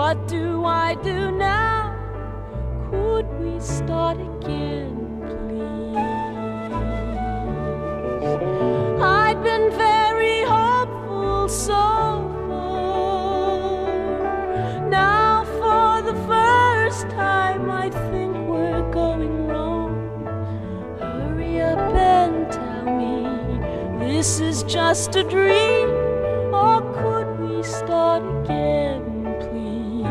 What do I do now? Could we start again, please? I'd been very hopeful so far. Now for the first time I think we're going wrong. Hurry up and tell me this is just a dream, or could we start again, please?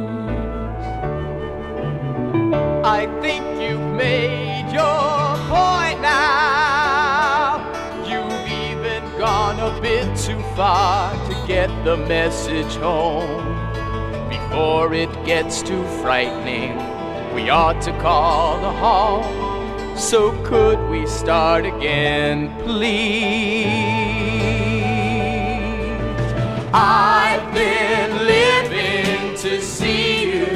I think you've made your point now. You've even gone a bit too far to get the message home. Before it gets too frightening, we ought to call a halt. So could we start again, please? I've been living to see you,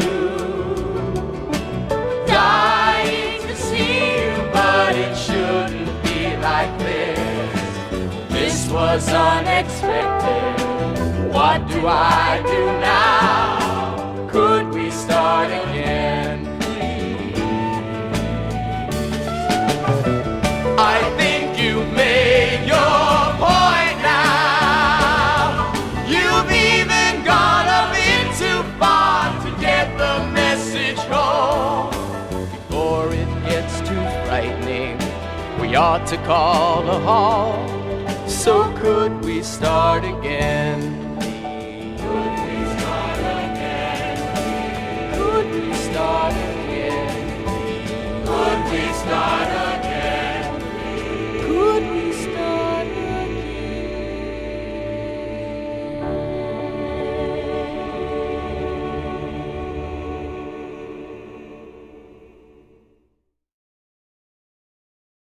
dying to see you, but it shouldn't be like this. This was unexpected. What do I do now? Could we start again, please? I think you've made your point now. You've even gone a bit too far to get the message home. Before it gets too frightening, we ought to call a halt. So could we start again?